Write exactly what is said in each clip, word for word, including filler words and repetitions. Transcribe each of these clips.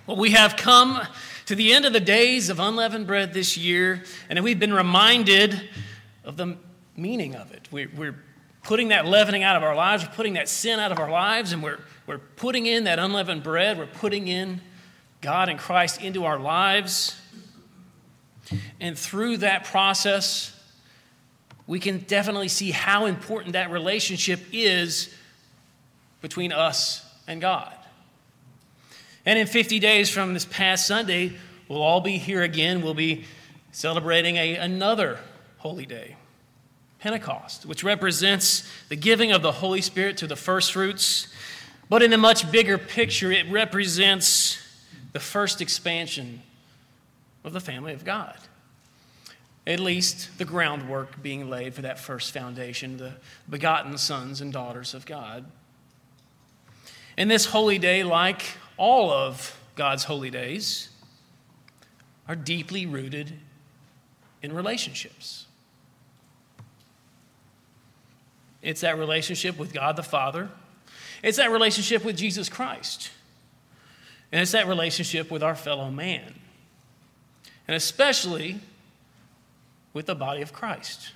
Well, we have come to the end of the days of unleavened bread this year, and we've been reminded of the meaning of it. We're, we're putting that leavening out of our lives, we're putting that sin out of our lives, and we're, we're putting in that unleavened bread, we're putting in God and Christ into our lives. And through that process, we can definitely see how important that relationship is between us and God. And in fifty days from this past Sunday, we'll all be here again. We'll be celebrating a, another holy day, Pentecost, which represents the giving of the Holy Spirit to the first fruits. But in a much bigger picture, it represents the first expansion of the family of God. At least the groundwork being laid for that first foundation, the begotten sons and daughters of God. And this holy day, like all of God's holy days, are deeply rooted in relationships. It's that relationship with God the Father. It's that relationship with Jesus Christ. And it's that relationship with our fellow man. And especially with the body of Christ.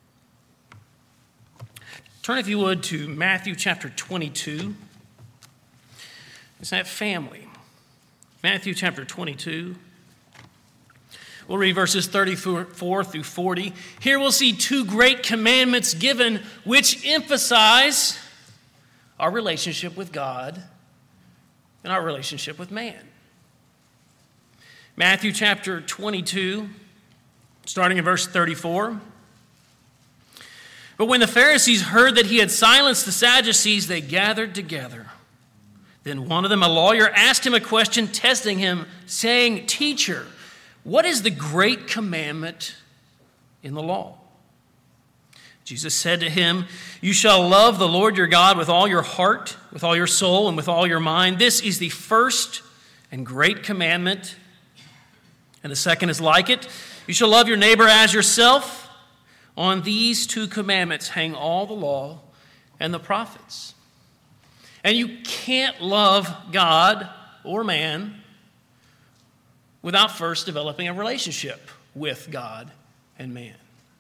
Turn, if you would, to Matthew chapter twenty-two. It's that family. Matthew chapter twenty-two. We'll read verses thirty-four through forty. Here we'll see two great commandments given which emphasize our relationship with God and our relationship with man. Matthew chapter twenty-two, starting in verse thirty-four. But when the Pharisees heard that he had silenced the Sadducees, they gathered together. Then one of them, a lawyer, asked him a question, testing him, saying, "Teacher, what is the great commandment in the law?" Jesus said to him, "You shall love the Lord your God with all your heart, with all your soul, and with all your mind. This is the first and great commandment. And the second is like it. You shall love your neighbor as yourself. On these two commandments hang all the law and the prophets." And you can't love God or man without first developing a relationship with God and man.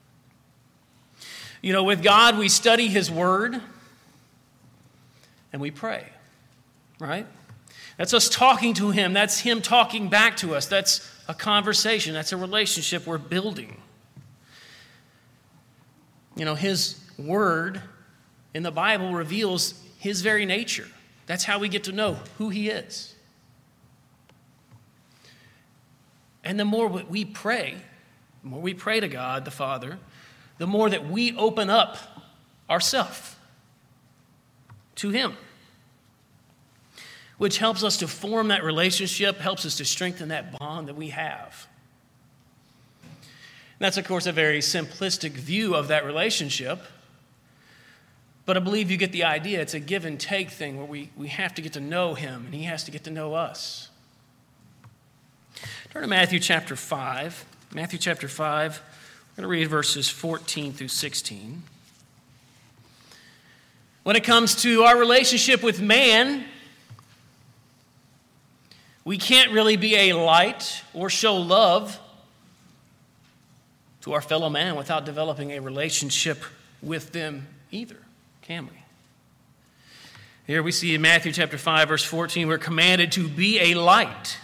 You know, with God, we study his word and we pray, right? That's us talking to him. That's him talking back to us. That's a conversation. That's a relationship we're building. You know, his word in the Bible reveals his very nature. That's how we get to know who he is. And the more we pray, the more we pray to God the Father, the more that we open up ourselves to him, which helps us to form that relationship, helps us to strengthen that bond that we have. And that's, of course, a very simplistic view of that relationship. But I believe you get the idea. It's a give and take thing where we, we have to get to know him and he has to get to know us. Turn to Matthew chapter five. Matthew chapter five. We're going to read verses fourteen through sixteen. When it comes to our relationship with man, we can't really be a light or show love to our fellow man without developing a relationship with them either. Can we? Here we see in Matthew chapter five, verse fourteen, we're commanded to be a light.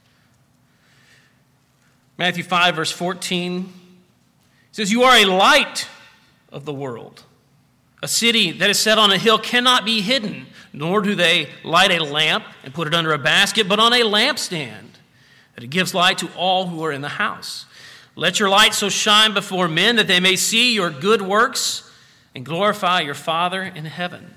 Matthew five, verse fourteen says, "You are a light of the world. A city that is set on a hill cannot be hidden, nor do they light a lamp and put it under a basket, but on a lampstand, that it gives light to all who are in the house. Let your light so shine before men that they may see your good works and glorify your Father in heaven."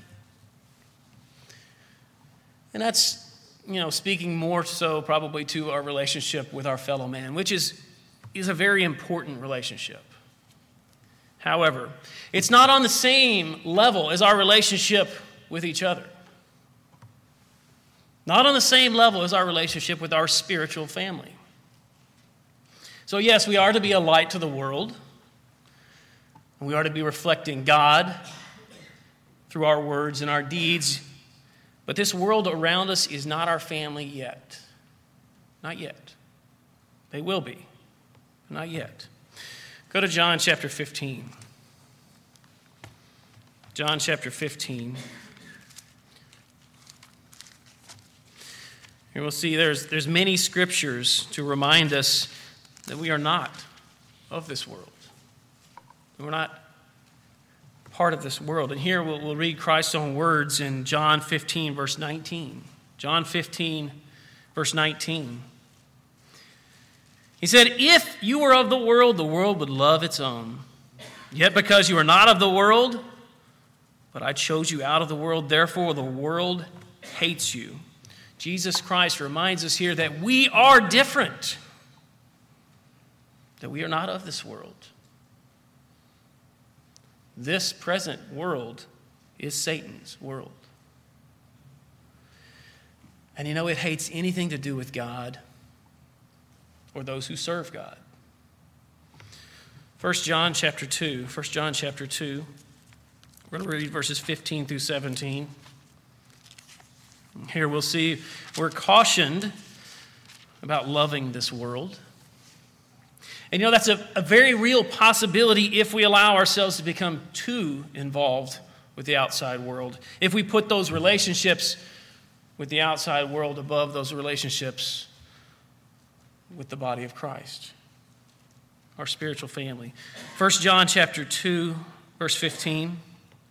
And that's, you know, speaking more so probably to our relationship with our fellow man, which is, is a very important relationship. However, it's not on the same level as our relationship with each other. Not on the same level as our relationship with our spiritual family. So yes, we are to be a light to the world. We are to be reflecting God through our words and our deeds. But this world around us is not our family yet. Not yet. They will be. Not yet. Go to John chapter fifteen. John chapter fifteen. Here we'll see there's, there's many scriptures to remind us that we are not of this world. We're not part of this world. And here we'll, we'll read Christ's own words in John fifteen, verse nineteen. John fifteen, verse nineteen. He said, "If you were of the world, the world would love its own. Yet because you are not of the world, but I chose you out of the world, therefore the world hates you." Jesus Christ reminds us here that we are different, that we are not of this world. This present world is Satan's world. And you know, it hates anything to do with God or those who serve God. First John chapter two. First John chapter two. We're going to read verses fifteen through seventeen. Here we'll see we're cautioned about loving this world. And you know, that's a, a very real possibility if we allow ourselves to become too involved with the outside world. If we put those relationships with the outside world above those relationships with the body of Christ, our spiritual family. First John chapter two, verse fifteen.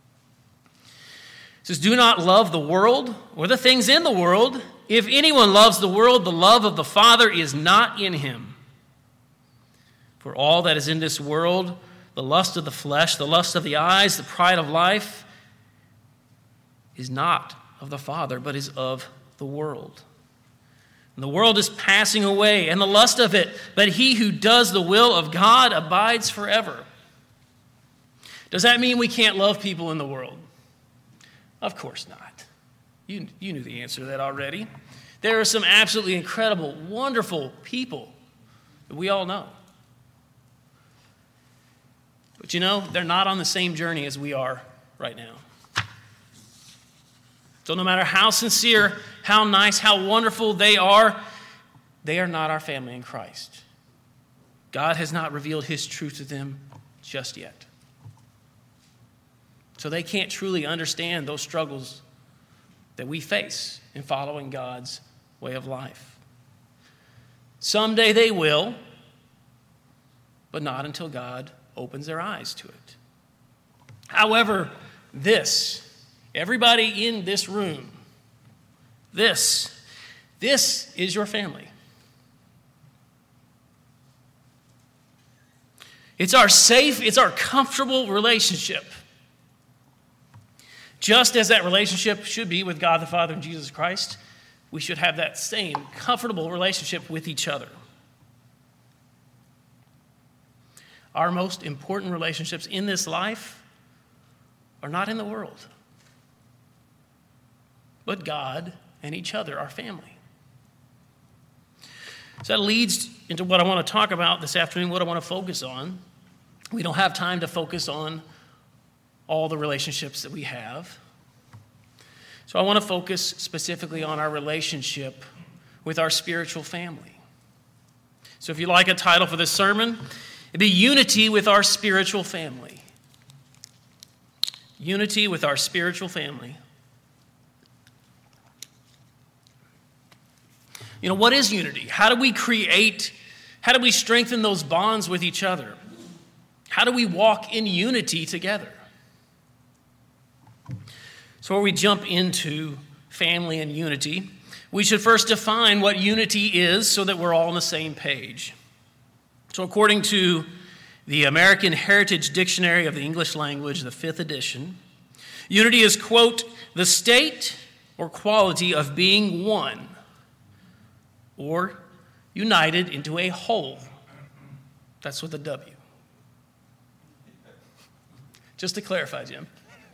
It says, "Do not love the world or the things in the world. If anyone loves the world, the love of the Father is not in him. For all that is in this world, the lust of the flesh, the lust of the eyes, the pride of life, is not of the Father, but is of the world. And the world is passing away, and the lust of it, but he who does the will of God abides forever." Does that mean we can't love people in the world? Of course not. You, you knew the answer to that already. There are some absolutely incredible, wonderful people that we all know. But you know, they're not on the same journey as we are right now. So no matter how sincere, how nice, how wonderful they are, they are not our family in Christ. God has not revealed his truth to them just yet. So they can't truly understand those struggles that we face in following God's way of life. Someday they will, but not until God opens their eyes to it. However, this, everybody in this room, this, this is your family. It's our safe, it's our comfortable relationship. Just as that relationship should be with God the Father and Jesus Christ, we should have that same comfortable relationship with each other. Our most important relationships in this life are not in the world, but God and each other, our family. So that leads into what I want to talk about this afternoon, what I want to focus on. We don't have time to focus on all the relationships that we have. So I want to focus specifically on our relationship with our spiritual family. So if you like a title for this sermon, it'd be Unity with Our Spiritual Family. Unity with our spiritual family. You know, what is unity? How do we create, how do we strengthen those bonds with each other? How do we walk in unity together? So before we jump into family and unity, we should first define what unity is so that we're all on the same page. So according to the American Heritage Dictionary of the English Language, the fifth edition, unity is, quote, the state or quality of being one or united into a whole. That's with a W. Just to clarify, Jim.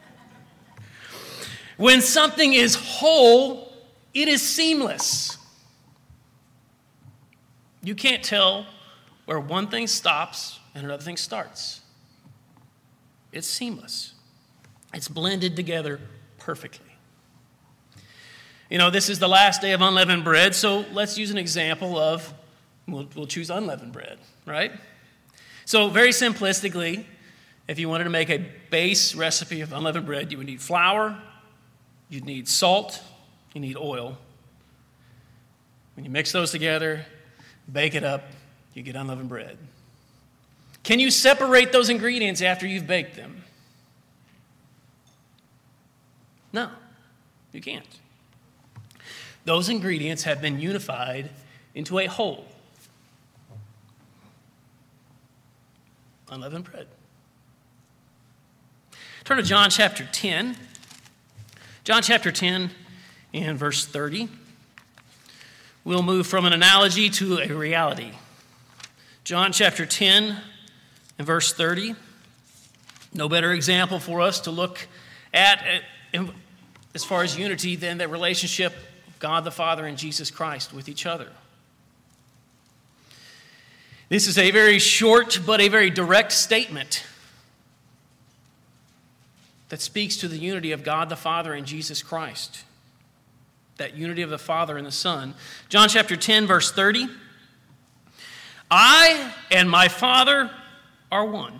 When something is whole, it is seamless. You can't tell where one thing stops and another thing starts. It's seamless. It's blended together perfectly. you know, this is the last day of unleavened bread, so let's use an example of, we'll, we'll choose unleavened bread, right? So very simplistically, if you wanted to make a base recipe of unleavened bread, you would need flour, you'd need salt, you need oil. When you mix those together, bake it up, you get unleavened bread. Can you separate those ingredients after you've baked them? No, you can't. Those ingredients have been unified into a whole. Unleavened bread. Turn to John chapter ten. John chapter ten and verse thirty. We'll move from an analogy to a reality. John chapter ten and verse thirty. No better example for us to look at as far as unity than the relationship of God the Father and Jesus Christ with each other. This is a very short but a very direct statement that speaks to the unity of God the Father and Jesus Christ. That unity of the Father and the Son. John chapter ten, verse thirty. I and my Father are one.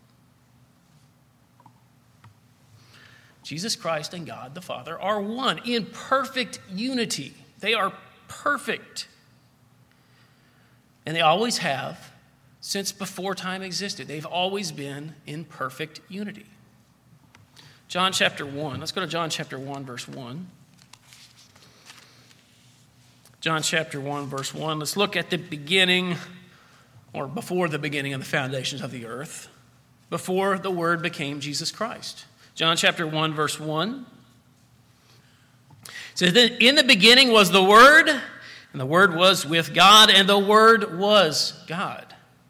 Jesus Christ and God the Father are one in perfect unity. They are perfect. And they always have since before time existed. They've always been in perfect unity. John chapter one. Let's go to John chapter one, verse one. John chapter one, verse one. Let's look at the beginning, or before the beginning of the foundations of the earth, before the Word became Jesus Christ. John chapter one, verse one. It says, "Then in the beginning was the Word, and the Word was with God, and the Word was God."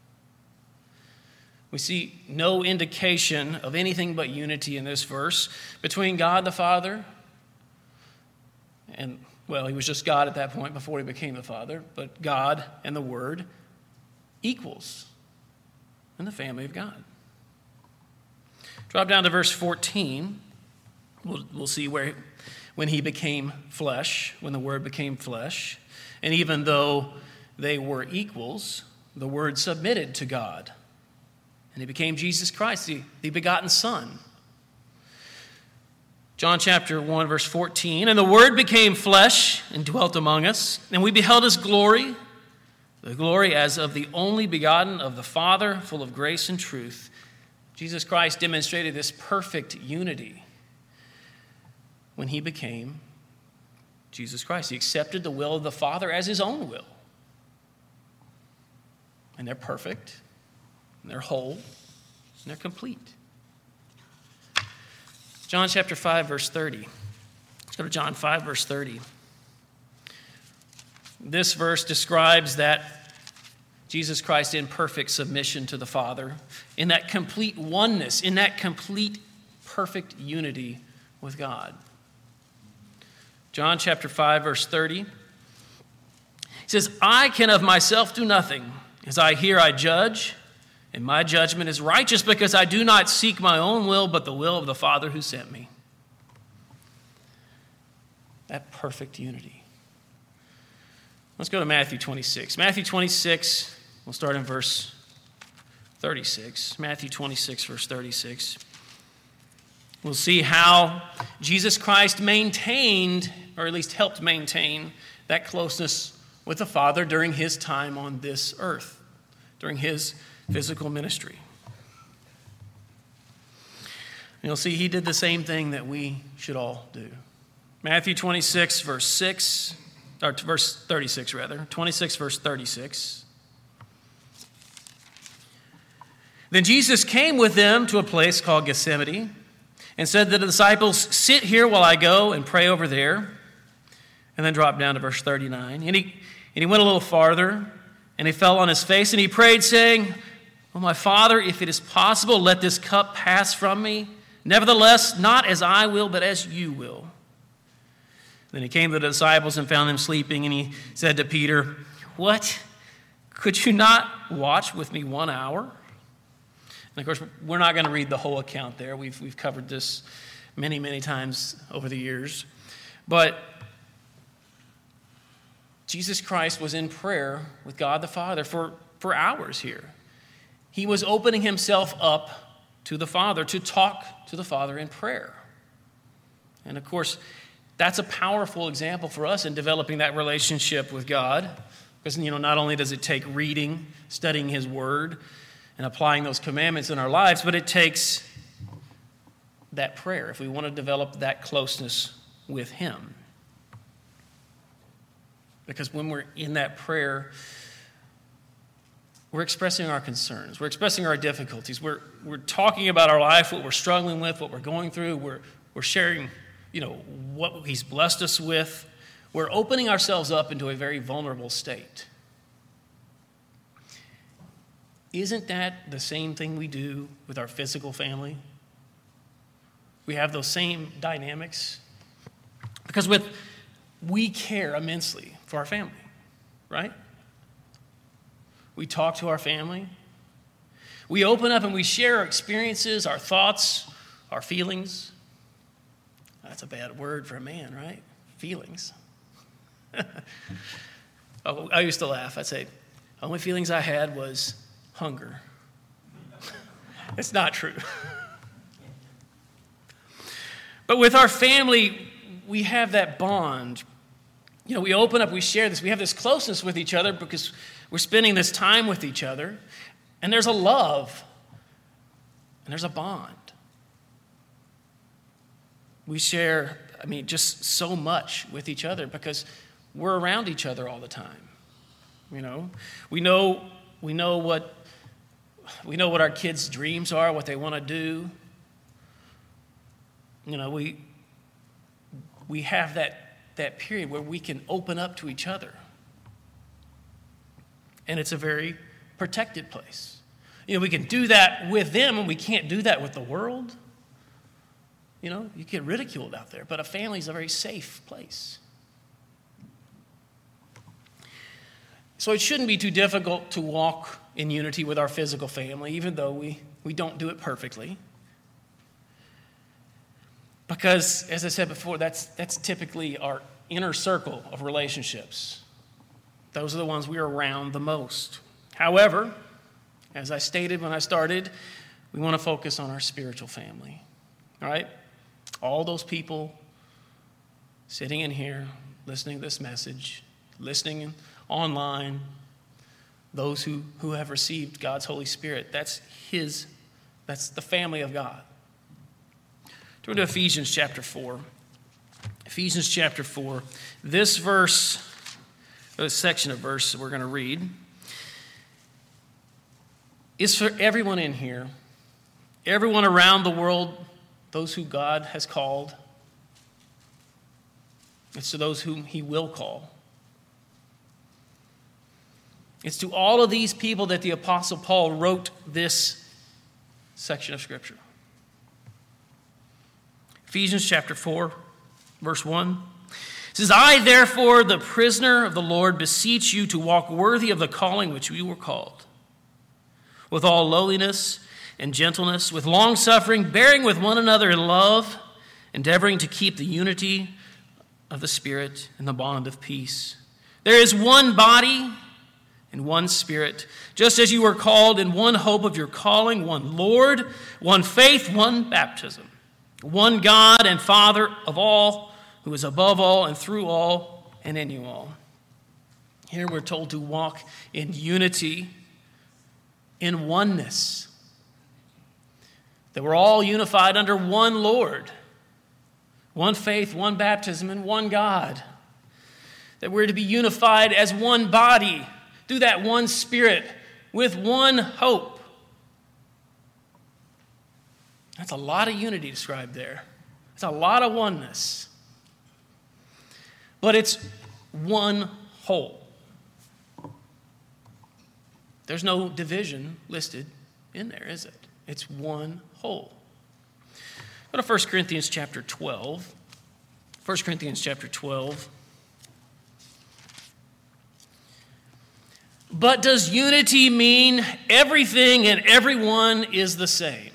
We see no indication of anything but unity in this verse between God the Father and, well, he was just God at that point before he became the Father, but God and the Word equals in the family of God. Drop down to verse fourteen. We'll, we'll see where when he became flesh, when the Word became flesh, and even though they were equals, the Word submitted to God. And he became Jesus Christ, the, the begotten Son. John chapter one, verse fourteen. "And the Word became flesh and dwelt among us, and we beheld his glory, the glory as of the only begotten of the Father, full of grace and truth." Jesus Christ demonstrated this perfect unity when he became Jesus Christ. He accepted the will of the Father as his own will. And they're perfect. And they're whole, and they're complete. John chapter five, verse thirty. Let's go to John five, verse thirty. This verse describes that Jesus Christ in perfect submission to the Father, in that complete oneness, in that complete perfect unity with God. John chapter five, verse thirty. He says, "I can of myself do nothing. As I hear, I judge. And my judgment is righteous because I do not seek my own will, but the will of the Father who sent me." That perfect unity. Let's go to Matthew twenty-six. Matthew twenty-six, we'll start in verse thirty-six. Matthew twenty-six, verse thirty-six. We'll see how Jesus Christ maintained, or at least helped maintain, that closeness with the Father during his time on this earth, during his physical ministry. And you'll see he did the same thing that we should all do. Matthew twenty-six, verse six, or verse thirty-six rather, twenty-six, verse thirty-six. "Then Jesus came with them to a place called Gethsemane and said to the disciples, 'Sit here while I go and pray over there.'" And then drop down to verse thirty-nine. And he, and he went a little farther, and he fell on his face, and he prayed, saying, "Oh, my Father, if it is possible, let this cup pass from me. Nevertheless, not as I will, but as you will." Then he came to the disciples and found them sleeping, and he said to Peter, "What? Could you not watch with me one hour?" And of course, we're not going to read the whole account there. We've, we've covered this many, many times over the years. But Jesus Christ was in prayer with God the Father for, for hours here. He was opening himself up to the Father, to talk to the Father in prayer. And of course, that's a powerful example for us in developing that relationship with God. Because, you know, not only does it take reading, studying his word, and applying those commandments in our lives, but it takes that prayer if we want to develop that closeness with him. Because when we're in that prayer, we're expressing our concerns. We're expressing our difficulties. We're, we're talking about our life, what we're struggling with, what we're going through. We're, we're sharing, you know, what he's blessed us with. We're opening ourselves up into a very vulnerable state. Isn't that the same thing we do with our physical family? We have those same dynamics. Because with we care immensely for our family, right? We talk to our family. We open up and we share our experiences, our thoughts, our feelings. That's a bad word for a man, right? Feelings. oh, I used to laugh. I'd say, the only feelings I had was hunger. It's not true. But with our family, we have that bond. You know, we open up, we share this. We have this closeness with each other because we're spending this time with each other. And there's a love. And there's a bond. We share, I mean, just so much with each other because we're around each other all the time. You know, we know we know what we know what our kids' dreams are, what they want to do. You know, we we have that that period where we can open up to each other. And it's a very protected place. You know, we can do that with them and we can't do that with the world. You know, you get ridiculed out there, but a family is a very safe place. So it shouldn't be too difficult to walk in unity with our physical family, even though we, we don't do it perfectly. Because, as I said before, that's, that's typically our inner circle of relationships. Those are the ones we are around the most. However, as I stated when I started, we want to focus on our spiritual family. All right? All those people sitting in here, listening to this message, listening online, those who, who have received God's Holy Spirit, that's his, that's the family of God. Turn to Ephesians chapter four. Ephesians chapter four. This verse, this section of verse that we're going to read, is for everyone in here, everyone around the world, those who God has called. It's to those whom he will call. It's to all of these people that the Apostle Paul wrote this section of Scripture. Ephesians chapter four, verse one. It says, I, therefore, the prisoner of the Lord, beseech you to walk worthy of the calling which we were called, with all lowliness and gentleness, with long-suffering, bearing with one another in love, endeavoring to keep the unity of the Spirit in the bond of peace. There is one body and one Spirit, just as you were called in one hope of your calling, one Lord, one faith, one baptism, one God and Father of all, who is above all and through all and in you all. Here we're told to walk in unity, in oneness, that we're all unified under one Lord, one faith, one baptism, and one God, that we're to be unified as one body through that one Spirit with one hope. That's a lot of unity described there. It's a lot of oneness. But it's one whole. There's no division listed in there, is it? It's one whole. Go to First Corinthians chapter twelve. First Corinthians chapter twelve. But does unity mean everything and everyone is the same?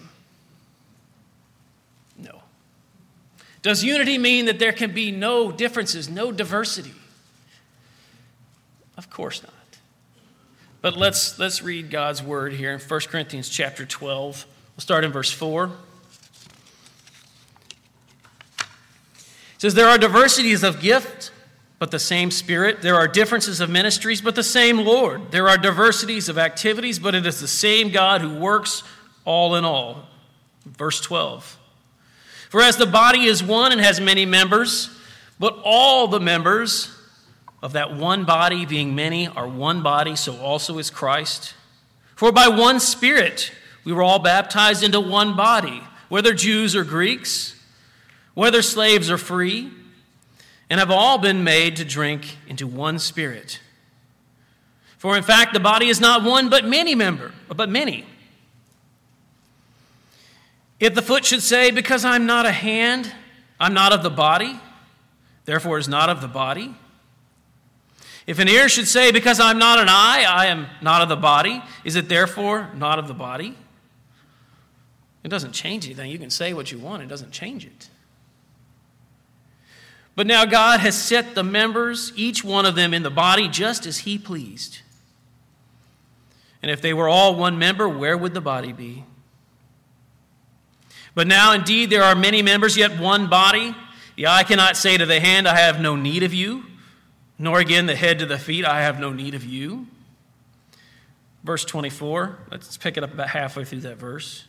No. Does unity mean that there can be no differences, no diversity? Of course not. But let's, let's read God's word here in First Corinthians chapter twelve. We'll start in verse four. It says, there are diversities of gift, but the same Spirit. There are differences of ministries, but the same Lord. There are diversities of activities, but it is the same God who works all in all. Verse twelve. For as the body is one and has many members, but all the members of that one body, being many, are one body, so also is Christ. For by one Spirit we were all baptized into one body, whether Jews or Greeks, whether slaves or free, and have all been made to drink into one Spirit. For in fact the body is not one, but many member, but many. If the foot should say, because I'm not a hand, I'm not of the body, therefore is not of the body. If an ear should say, because I'm not an eye, I am not of the body, is it therefore not of the body? It doesn't change anything. You can say what you want. It doesn't change it. But now God has set the members, each one of them, in the body just as he pleased. And if they were all one member, where would the body be? But now indeed there are many members, yet one body. The eye cannot say to the hand, I have no need of you, nor again the head to the feet, I have no need of you. Verse twenty-four, let's pick it up about halfway through that verse.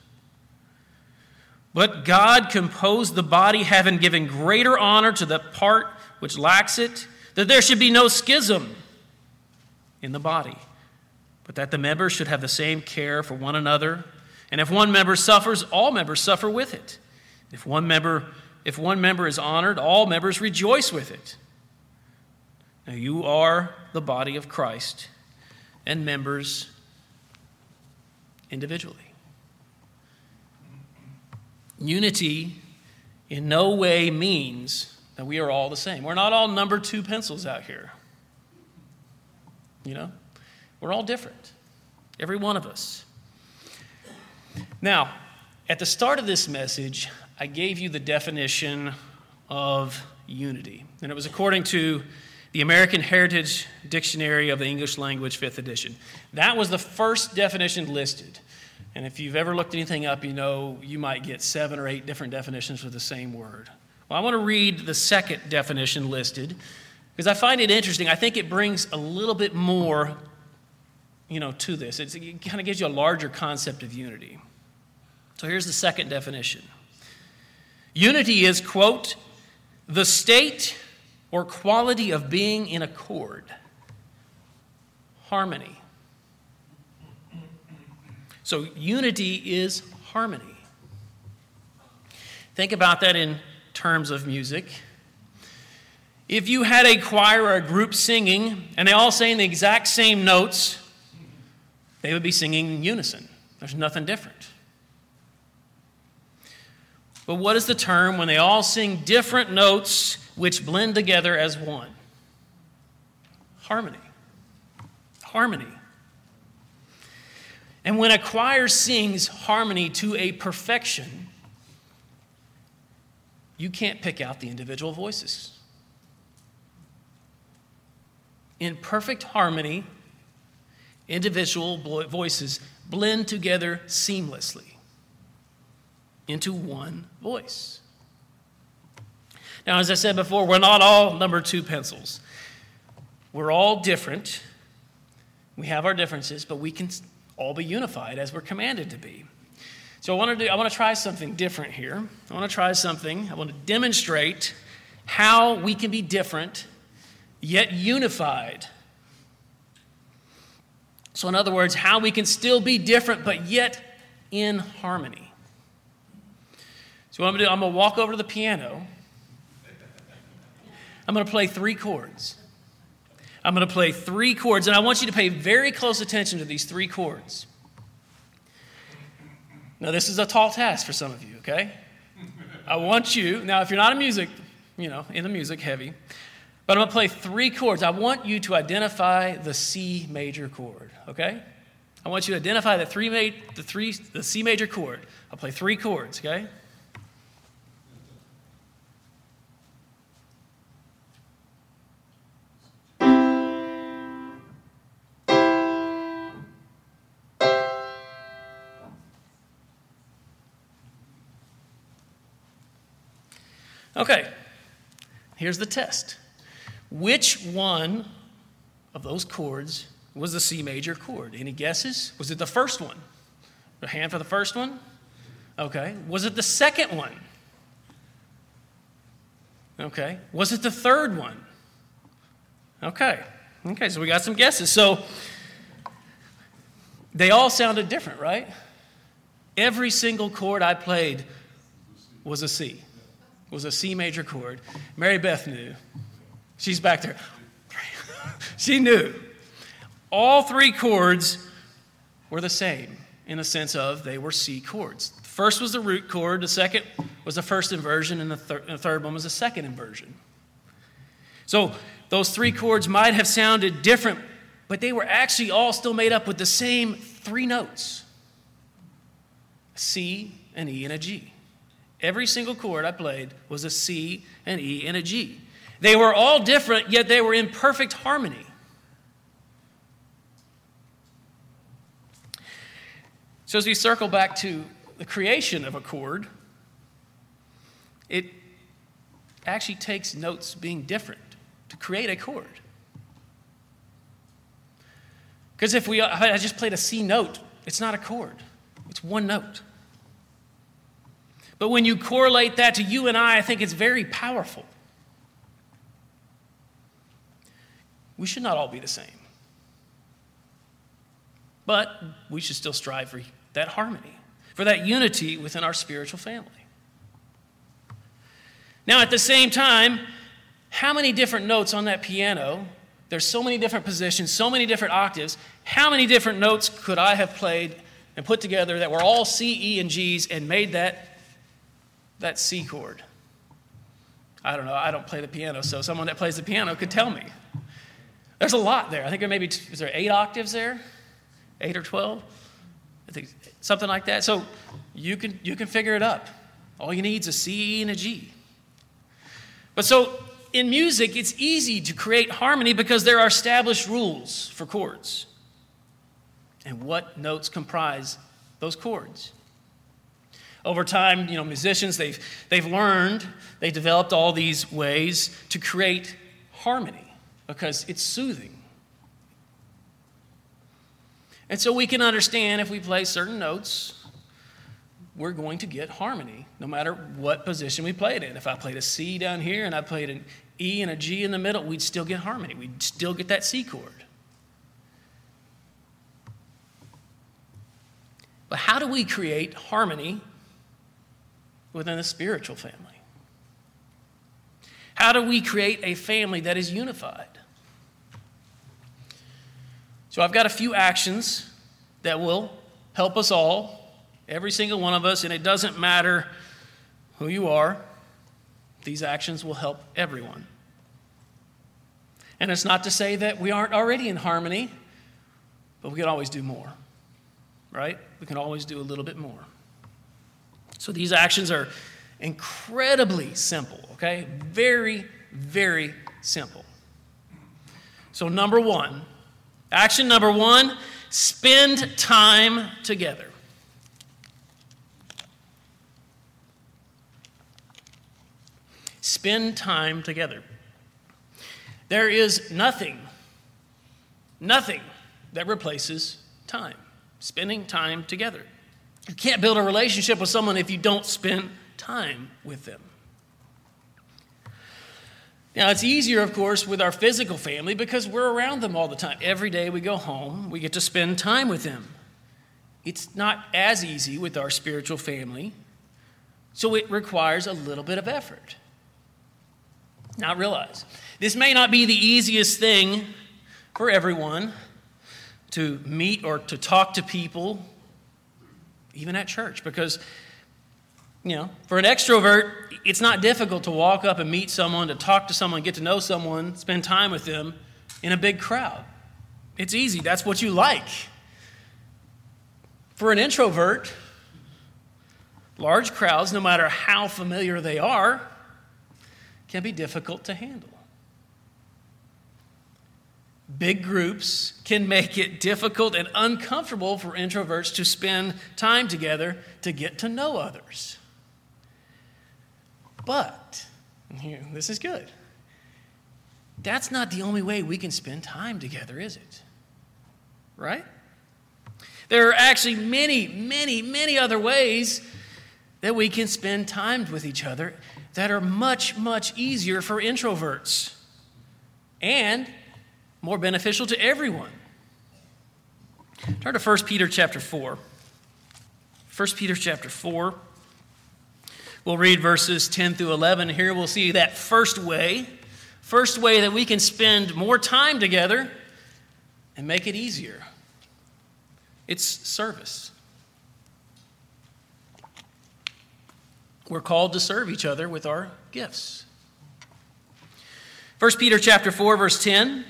But God composed the body, having given greater honor to the part which lacks it, that there should be no schism in the body, but that the members should have the same care for one another. And if one member suffers, all members suffer with it. If one member, if one member is honored, all members rejoice with it. Now you are the body of Christ, and members individually. Unity in no way means that we are all the same. We're not all number two pencils out here. You know, we're all different. Every one of us. Now, at the start of this message, I gave you the definition of unity. And it was according to the American Heritage Dictionary of the English Language, fifth edition. That was the first definition listed. And if you've ever looked anything up, you know you might get seven or eight different definitions for the same word. Well, I want to read the second definition listed because I find it interesting. I think it brings a little bit more, you know, to this. It's, it kind of gives you a larger concept of unity. So here's the second definition. Unity is, quote, the state or quality of being in accord, harmony. So unity is harmony. Think about that in terms of music. If you had a choir or a group singing, and they all sang the exact same notes, they would be singing in unison. There's nothing different. But what is the term when they all sing different notes which blend together as one? Harmony. Harmony. And when a choir sings harmony to a perfection, you can't pick out the individual voices. In perfect harmony, individual voices blend together seamlessly into one voice. Now, as I said before, we're not all number two pencils. We're all different. We have our differences, but we can all be unified as we're commanded to be. So I want to do, I want to try something different here. I want to try something. I want to demonstrate how we can be different yet unified. So in other words, how we can still be different but yet in harmony. So what I'm going to do, I'm going to walk over to the piano. I'm going to play three chords. I'm going to play three chords, and I want you to pay very close attention to these three chords. Now, this is a tall task for some of you, okay? I want you, now if you're not a music, you know, in the music heavy, but I'm going to play three chords. I want you to identify the C major chord, okay? I want you to identify the three, ma- the three, the C major chord. I'll play three chords, okay? Okay, here's the test. Which one of those chords was the C major chord? Any guesses? Was it the first one? A hand for the first one? Okay. Was it the second one? Okay. Was it the third one? Okay. Okay, so we got some guesses. So they all sounded different, right? Every single chord I played was a C. Was a C major chord. Mary Beth knew. She's back there. She knew. All three chords were the same in the sense of they were C chords. The first was the root chord, the second was the first inversion, and the, thir- and the third one was the second inversion. So those three chords might have sounded different, but they were actually all still made up with the same three notes. A C, an E, and a G. Every single chord I played was a C, an E, and a G. They were all different, yet they were in perfect harmony. So as we circle back to the creation of a chord, it actually takes notes being different to create a chord. Because if we, I just played a C note, it's not a chord. It's one note. But when you correlate that to you and I, I think it's very powerful. We should not all be the same. But we should still strive for that harmony, for that unity within our spiritual family. Now, at the same time, how many different notes on that piano? There's so many different positions, so many different octaves. How many different notes could I have played and put together that were all C, E, and G's and made that, that C chord? I don't know. I don't play the piano, so someone that plays the piano could tell me. There's a lot there. I think there may be, is there eight octaves there? Eight or twelve? I think something like that. So you can you can figure it up. All you need is a C and a G. But so in music, it's easy to create harmony because there are established rules for chords. And what notes comprise those chords? Over time, you know, musicians, they've they've learned, they developed all these ways to create harmony because it's soothing. And so we can understand if we play certain notes, we're going to get harmony, no matter what position we play it in. If I played a C down here and I played an E and a G in the middle, we'd still get harmony. We'd still get that C chord. But how do we create harmony within a spiritual family? How do we create a family that is unified? So I've got a few actions that will help us all, every single one of us, and it doesn't matter who you are. These actions will help everyone. And it's not to say that we aren't already in harmony, but we can always do more, right? We can always do a little bit more. So these actions are incredibly simple, okay? Very, very simple. So number one, action number one, spend time together. Spend time together. There is nothing, nothing that replaces time. Spending time together. You can't build a relationship with someone if you don't spend time with them. Now, it's easier, of course, with our physical family because we're around them all the time. Every day we go home, we get to spend time with them. It's not as easy with our spiritual family, so it requires a little bit of effort. Now, realize, this may not be the easiest thing for everyone to meet or to talk to people, even at church, because you know, for an extrovert, it's not difficult to walk up and meet someone, to talk to someone, get to know someone, spend time with them in a big crowd. It's easy. That's what you like. For an introvert, large crowds, no matter how familiar they are, can be difficult to handle. Big groups can make it difficult and uncomfortable for introverts to spend time together to get to know others. But Here, this is good. That's not the only way we can spend time together, is it? Right? There are actually many, many, many other ways that we can spend time with each other that are much, much easier for introverts and more beneficial to everyone. Turn to First Peter chapter four. First Peter chapter four. We'll read verses ten through eleven. Here we'll see that first way, first way that we can spend more time together and make it easier. It's service. We're called to serve each other with our gifts. First Peter chapter four, verse ten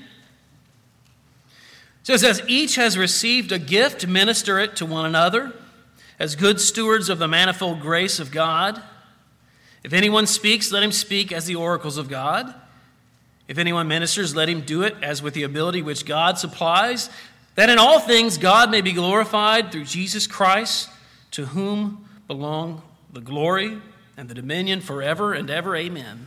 says, as each has received a gift, minister it to one another as good stewards of the manifold grace of God. If anyone speaks, let him speak as the oracles of God. If anyone ministers, let him do it as with the ability which God supplies, that in all things God may be glorified through Jesus Christ, to whom belong the glory and the dominion forever and ever. Amen.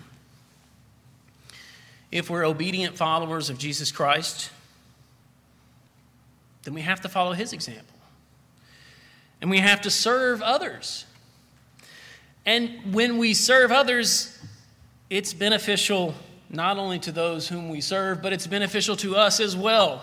If we're obedient followers of Jesus Christ, then we have to follow his example. And we have to serve others. And when we serve others, it's beneficial not only to those whom we serve, but it's beneficial to us as well.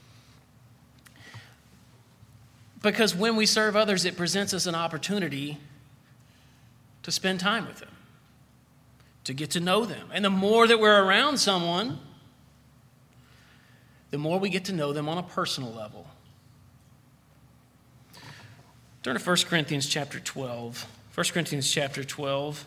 Because when we serve others, it presents us an opportunity to spend time with them, to get to know them. And the more that we're around someone, the more we get to know them on a personal level. Turn to First Corinthians chapter twelve. First Corinthians chapter twelve.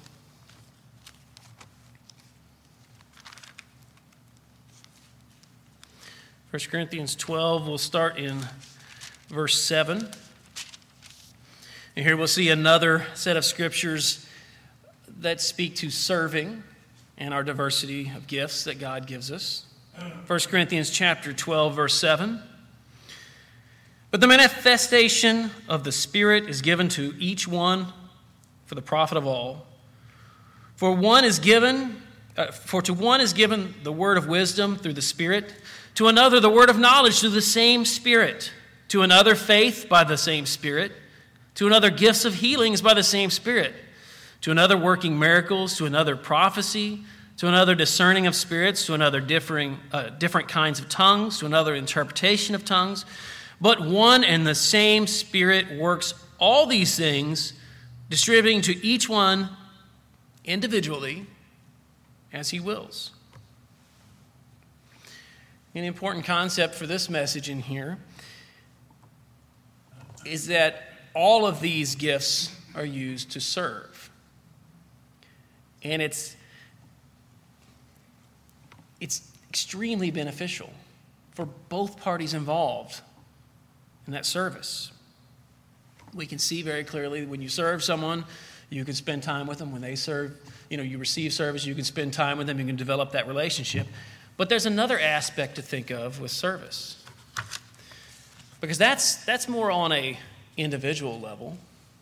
First Corinthians twelve, we'll start in verse seven. And here we'll see another set of scriptures that speak to serving and our diversity of gifts that God gives us. First Corinthians chapter twelve, verse seven. But the manifestation of the Spirit is given to each one for the profit of all. For one is given, uh, for to one is given the word of wisdom through the Spirit, to another the word of knowledge through the same Spirit, to another faith by the same Spirit, to another gifts of healings by the same Spirit, to another working miracles, to another prophecy, to another discerning of spirits, to another differing, uh, different kinds of tongues, to another interpretation of tongues. But one and the same Spirit works all these things, distributing to each one individually as he wills. An important concept for this message in here is that all of these gifts are used to serve. And it's, it's extremely beneficial for both parties involved in that service. We can see very clearly when you serve someone, you can spend time with them. When they serve, you know, you receive service, you can spend time with them, you can develop that relationship. But there's another aspect to think of with service. Because that's that's more on a individual level.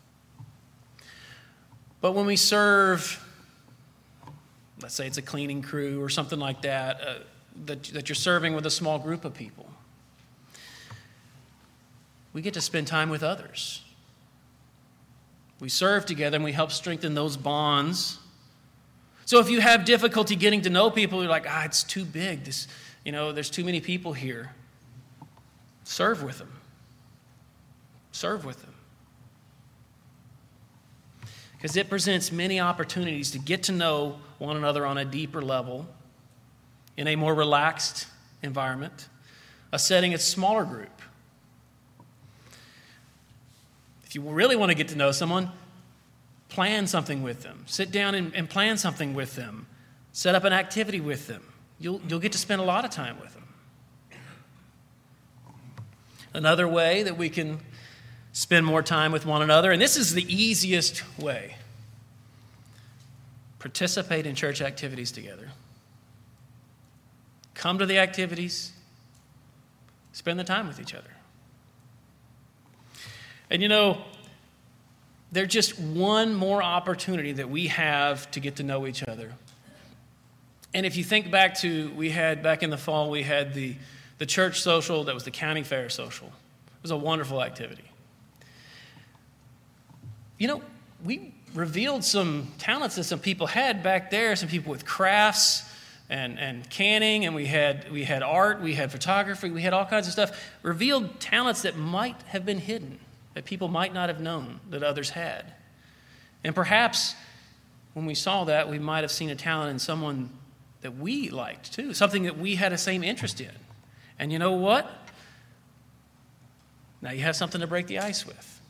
But when we serve, let's say it's a cleaning crew or something like that, uh, that, that you're serving with a small group of people, we get to spend time with others. We serve together and we help strengthen those bonds. So if you have difficulty getting to know people, you're like, ah, it's too big. This, you know, there's too many people here. Serve with them. Serve with them. Because it presents many opportunities to get to know one another on a deeper level, in a more relaxed environment, a setting, a smaller group. If you really want to get to know someone, plan something with them. Sit down and, and plan something with them. Set up an activity with them. You'll, you'll get to spend a lot of time with them. Another way that we can spend more time with one another, and this is the easiest way, participate in church activities together. Come to the activities, spend the time with each other. And you know, there's just one more opportunity that we have to get to know each other And if you think back to, we had, back in the fall, we had the, the church social, that was the county fair social. It was a wonderful activity. You know, we revealed some talents that some people had back there, some people with crafts and, and canning, and we had we had art, we had photography, we had all kinds of stuff. Revealed talents that might have been hidden, that people might not have known that others had. And perhaps when we saw that, we might have seen a talent in someone that we liked too, something that we had the same interest in. And you know what? Now you have something to break the ice with.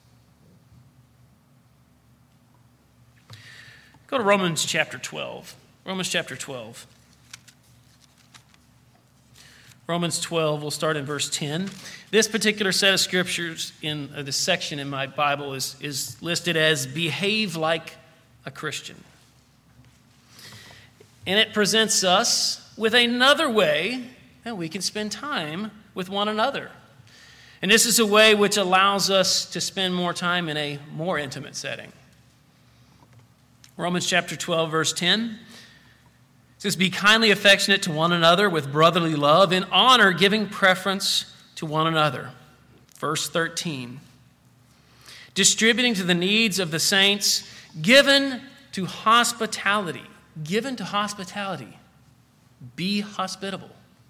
Go to Romans chapter twelve. Romans chapter twelve. Romans twelve, we'll start in verse ten. This particular set of scriptures in uh, this section in my Bible is, is listed as behave like a Christian. And it presents us with another way that we can spend time with one another. And this is a way which allows us to spend more time in a more intimate setting. Romans chapter twelve, verse ten. It says, be kindly affectionate to one another with brotherly love, in honor giving preference to one another. Verse thirteen. Distributing to the needs of the saints, given to hospitality. Given to hospitality. Be hospitable.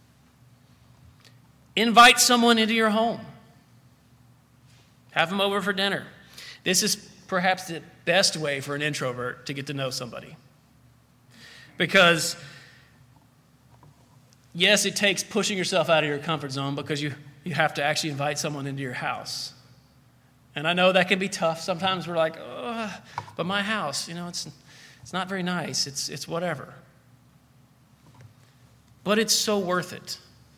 Invite someone into your home. Have them over for dinner. This is perhaps the best way for an introvert to get to know somebody. Because, yes, it takes pushing yourself out of your comfort zone because you, you have to actually invite someone into your house. And I know that can be tough. Sometimes we're like, oh, but my house, you know, it's it's not very nice. It's it's whatever. But it's so worth it.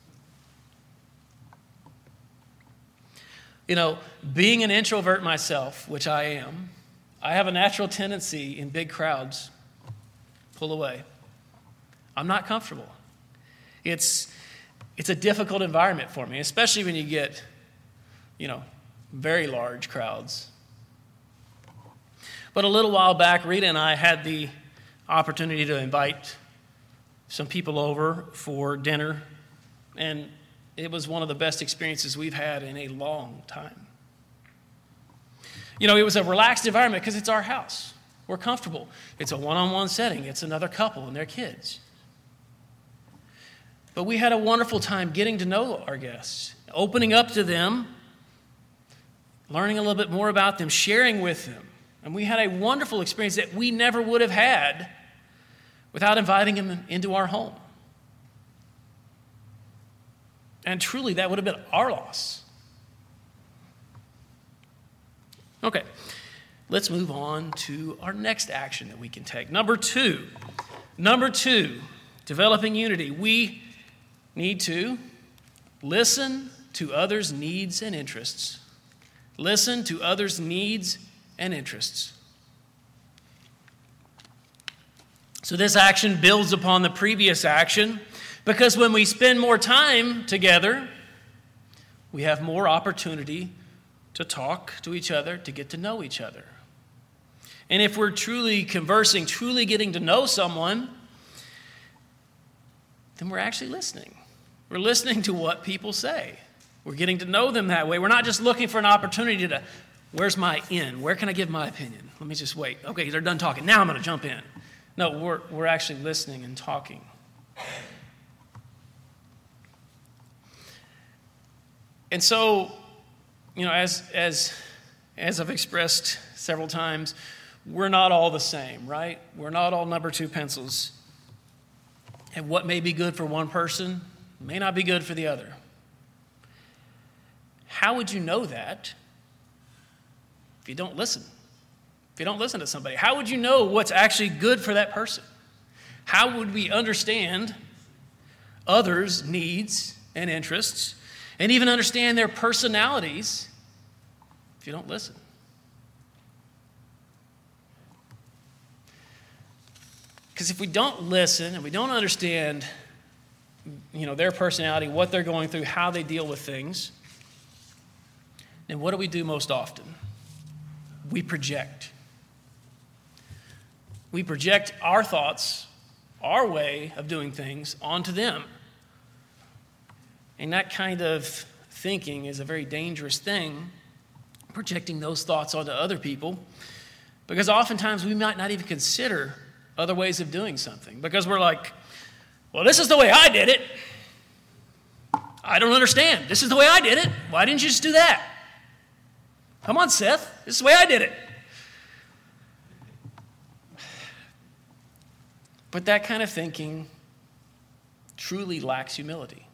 You know, being an introvert myself, which I am, I have a natural tendency in big crowds, pull away. I'm not comfortable. It's it's a difficult environment for me, especially when you get, you know, very large crowds. But a little while back, Rita and I had the opportunity to invite some people over for dinner, and it was one of the best experiences we've had in a long time. You know, it was a relaxed environment because it's our house. We're comfortable. It's a one-on-one setting. It's another couple and their kids. But we had a wonderful time getting to know our guests, opening up to them, learning a little bit more about them, sharing with them. And we had a wonderful experience that we never would have had without inviting them into our home. And truly, that would have been our loss. Okay, let's move on to our next action that we can take. Number two. Number two, developing unity. We need to listen to others' needs and interests. Listen to others' needs and interests. So this action builds upon the previous action because when we spend more time together, we have more opportunity to talk to each other, to get to know each other. And if we're truly conversing, truly getting to know someone, then we're actually listening. We're listening to what people say. We're getting to know them that way. We're not just looking for an opportunity to, where's my in? Where can I give my opinion? Let me just wait. Okay, they're done talking. Now I'm going to jump in. No, we're, we're actually listening and talking. And so, you know, as as as I've expressed several times, we're not all the same, right? We're not all number two pencils. And what may be good for one person may not be good for the other. How would you know that if you don't listen? If you don't listen to somebody, how would you know what's actually good for that person? How would we understand others' needs and interests and even understand their personalities if you don't listen? Because if we don't listen and we don't understand, you know, their personality, what they're going through, how they deal with things, then what do we do most often? We project. We project our thoughts, our way of doing things onto them. And that kind of thinking is a very dangerous thing, projecting those thoughts onto other people, because oftentimes we might not even consider other ways of doing something, because we're like, well, this is the way I did it. I don't understand. This is the way I did it. Why didn't you just do that? Come on, Seth. This is the way I did it. But that kind of thinking truly lacks humility.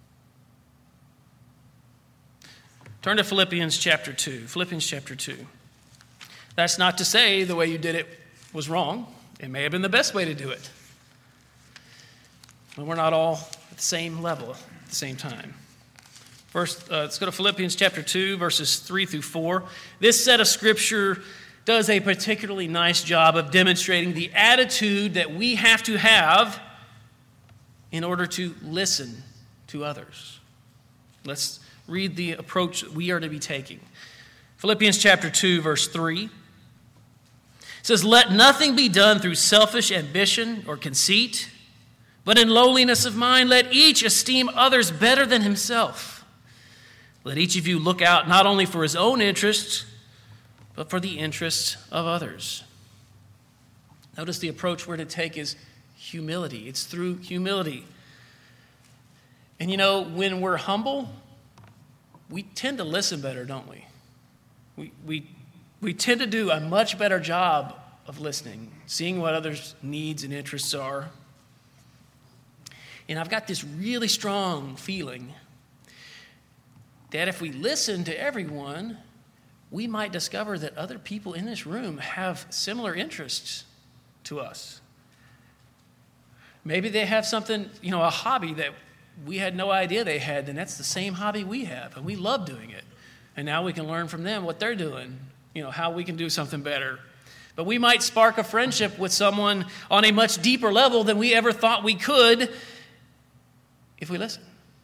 Turn to Philippians chapter two. Philippians chapter two. That's not to say the way you did it was wrong. It may have been the best way to do it. But we're not all at the same level at the same time. First, uh, let's go to Philippians chapter two, verses three through four. This set of scripture does a particularly nice job of demonstrating the attitude that we have to have in order to listen to others. Let's read the approach that we are to be taking. Philippians chapter two, verse three. It says, "Let nothing be done through selfish ambition or conceit, but in lowliness of mind, let each esteem others better than himself. Let each of you look out not only for his own interests, but for the interests of others." Notice the approach we're to take is humility. It's through humility. And you know, when we're humble, we tend to listen better, don't we? We, we, we tend to do a much better job of listening, seeing what others' needs and interests are. And I've got this really strong feeling that if we listen to everyone, we might discover that other people in this room have similar interests to us. Maybe they have something, you know, a hobby that we had no idea they had, and that's the same hobby we have, and we love doing it. And now we can learn from them what they're doing, you know, how we can do something better. But we might spark a friendship with someone on a much deeper level than we ever thought we could if we listen.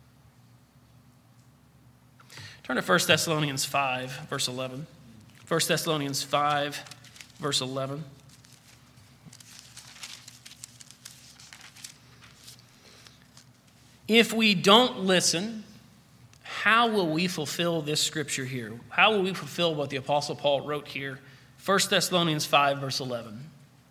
Turn to First Thessalonians five, verse eleven. First Thessalonians five, verse eleven. If we don't listen, how will we fulfill this scripture here? How will we fulfill what the Apostle Paul wrote here? First Thessalonians five, verse eleven.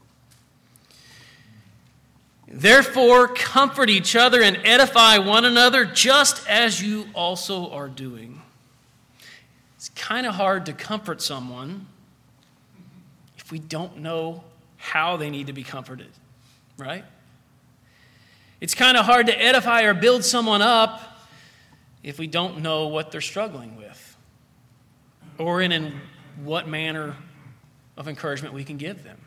"Therefore, comfort each other and edify one another, just as you also are doing." It's kind of hard to comfort someone if we don't know how they need to be comforted, right? It's kind of hard to edify or build someone up if we don't know what they're struggling with, or in, in what manner of encouragement we can give them.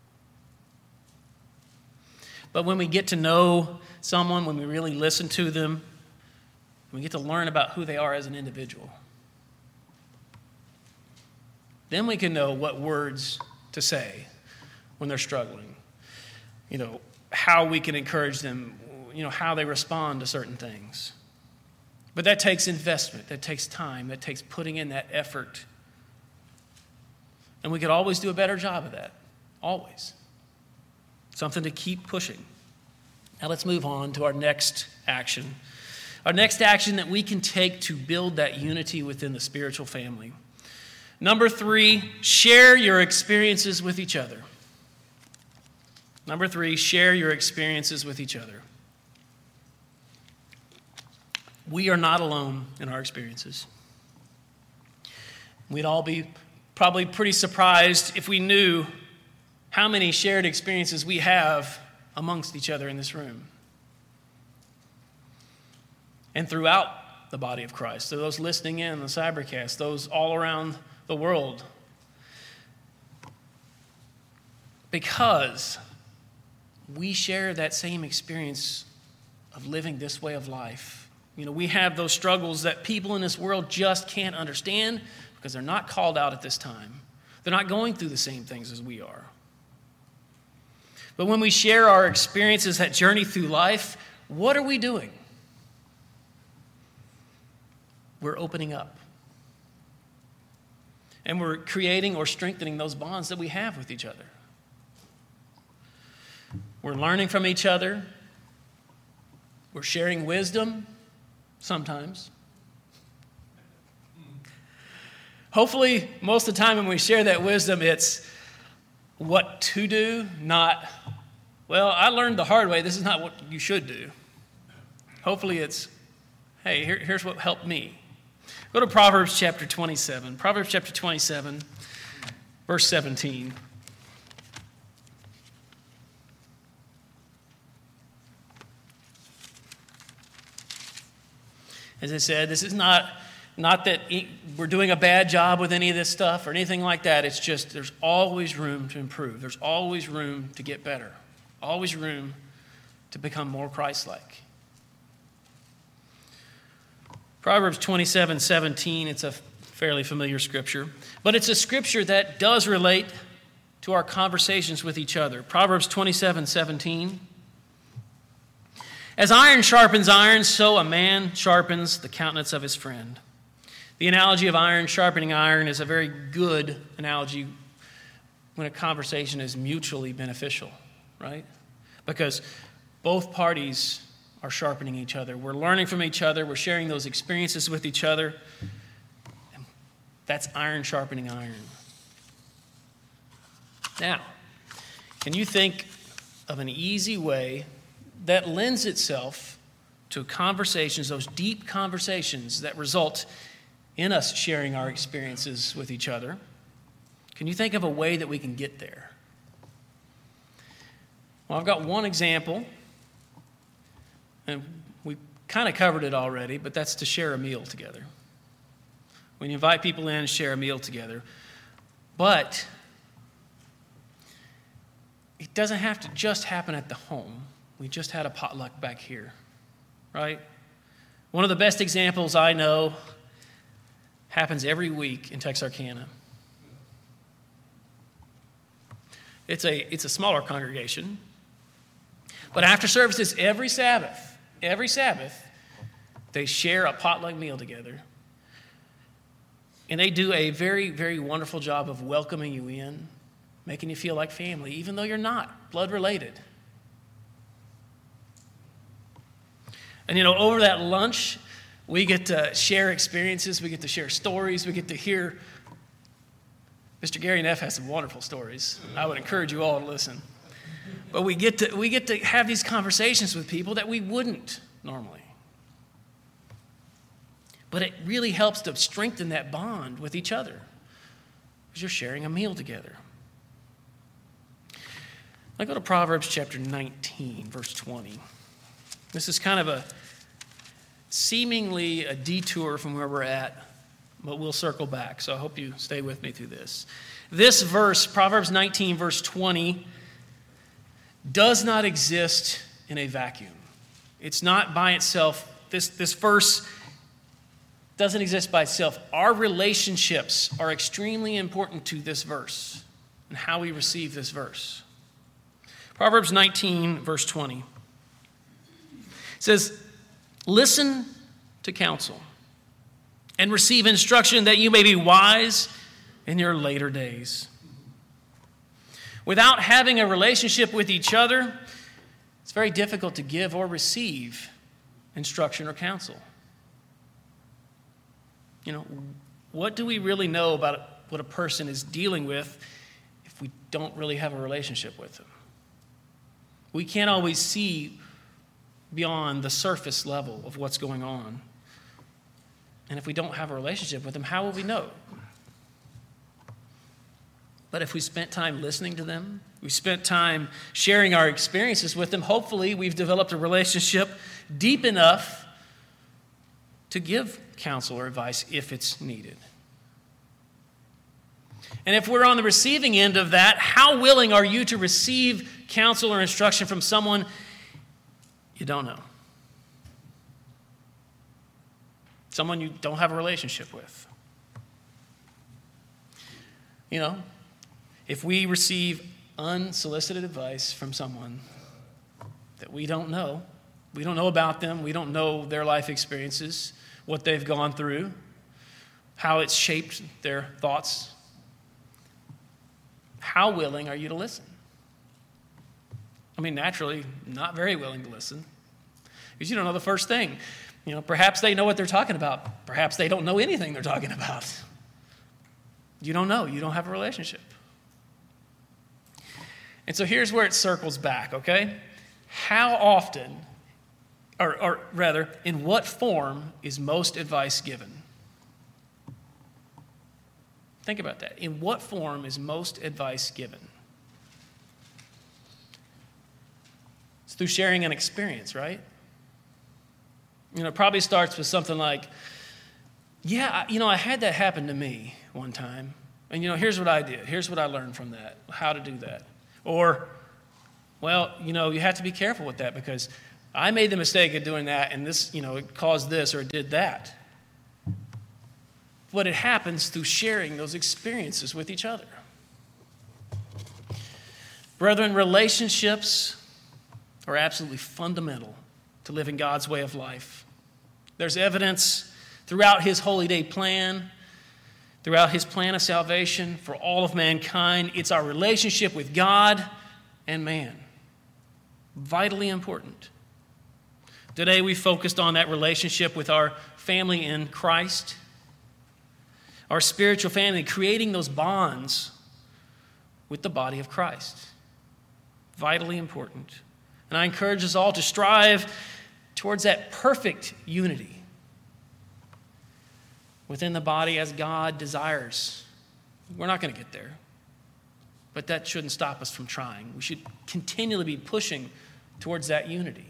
But when we get to know someone, when we really listen to them, we get to learn about who they are as an individual, then we can know what words to say when they're struggling. You know, how we can encourage them, you know, how they respond to certain things. But that takes investment, that takes time, that takes putting in that effort. And we could always do a better job of that, always. Something to keep pushing. Now let's move on to our next action. Our next action that we can take to build that unity within the spiritual family. Number three, share your experiences with each other. Number three, share your experiences with each other. We are not alone in our experiences. We'd all be probably pretty surprised if we knew how many shared experiences we have amongst each other in this room and throughout the body of Christ. So those listening in, the Cybercast, those all around the world. Because we share that same experience of living this way of life. You know, we have those struggles that people in this world just can't understand because they're not called out at this time. They're not going through the same things as we are. But when we share our experiences, that journey through life, what are we doing? We're opening up. And we're creating or strengthening those bonds that we have with each other. We're learning from each other. We're sharing wisdom sometimes. Hopefully, most of the time when we share that wisdom, it's what to do, not, well, I learned the hard way. This is not what you should do. Hopefully, it's, hey, here, here's what helped me. Go to Proverbs chapter twenty-seven. Proverbs chapter twenty-seven, verse seventeen. As I said, this is not, not that we're doing a bad job with any of this stuff or anything like that. It's just there's always room to improve. There's always room to get better. Always room to become more Christ-like. Proverbs twenty-seven seventeen, it's a fairly familiar scripture, but it's a scripture that does relate to our conversations with each other. Proverbs twenty-seven seventeen. As iron sharpens iron, so a man sharpens the countenance of his friend. The analogy of iron sharpening iron is a very good analogy when a conversation is mutually beneficial, right? Because both parties are sharpening each other. We're learning from each other. We're sharing those experiences with each other. That's iron sharpening iron. Now, can you think of an easy way that lends itself to conversations, those deep conversations that result in us sharing our experiences with each other? Can you think of a way that we can get there? Well, I've got one example, and we kind of covered it already, but that's to share a meal together. When you invite people in and share a meal together. But it doesn't have to just happen at the home. We just had a potluck back here, right? One of the best examples I know happens every week in Texarkana. It's a, it's a smaller congregation, but after services every Sabbath, every Sabbath, they share a potluck meal together. And they do a very, very wonderful job of welcoming you in, making you feel like family, even though you're not blood related. And, you know, over that lunch, we get to share experiences. We get to share stories. We get to hear. Mister Gary Neff has some wonderful stories. I would encourage you all to listen. But we get to, we get to have these conversations with people that we wouldn't normally. But it really helps to strengthen that bond with each other because you're sharing a meal together. I go to Proverbs chapter nineteen, verse twenty. This is kind of a seemingly a detour from where we're at, but we'll circle back. So I hope you stay with me through this. This verse, Proverbs nineteen, verse twenty, does not exist in a vacuum. It's not by itself. This, this verse doesn't exist by itself. Our relationships are extremely important to this verse and how we receive this verse. Proverbs nineteen, verse twenty. It says, listen to counsel and receive instruction that you may be wise in your later days. Without having a relationship with each other, it's very difficult to give or receive instruction or counsel. You know, what do we really know about what a person is dealing with if we don't really have a relationship with them? We can't always see beyond the surface level of what's going on. And if we don't have a relationship with them, how will we know? But if we spent time listening to them, we spent time sharing our experiences with them, hopefully we've developed a relationship deep enough to give counsel or advice if it's needed. And if we're on the receiving end of that, how willing are you to receive counsel or instruction from someone you don't know? Someone you don't have a relationship with. You know, if we receive unsolicited advice from someone that we don't know, we don't know about them, we don't know their life experiences, what they've gone through, how it's shaped their thoughts, how willing are you to listen? mean, naturally, not very willing to listen because you don't know the first thing. You know, perhaps they know what they're talking about. Perhaps they don't know anything they're talking about. You don't know. You don't have a relationship. And so here's where it circles back, okay? How often, or, or rather, in what form is most advice given? Think about that. In what form is most advice given? It's through sharing an experience, right? You know, it probably starts with something like, yeah, you know, I had that happen to me one time. And, you know, here's what I did. Here's what I learned from that, how to do that. Or, well, you know, you have to be careful with that because I made the mistake of doing that and this, you know, it caused this or it did that. But it happens through sharing those experiences with each other. Brethren, relationships are absolutely fundamental to living God's way of life. There's evidence throughout his holy day plan, throughout his plan of salvation for all of mankind. It's our relationship with God and man. Vitally important. Today we focused on that relationship with our family in Christ, our spiritual family, creating those bonds with the body of Christ. Vitally important. And I encourage us all to strive towards that perfect unity within the body as God desires. We're not going to get there, but that shouldn't stop us from trying. We should continually be pushing towards that unity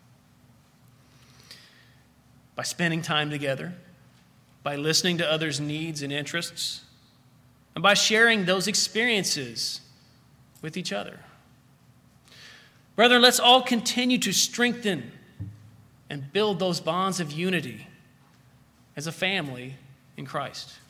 by spending time together, by listening to others' needs and interests, and by sharing those experiences with each other. Brethren, let's all continue to strengthen and build those bonds of unity as a family in Christ.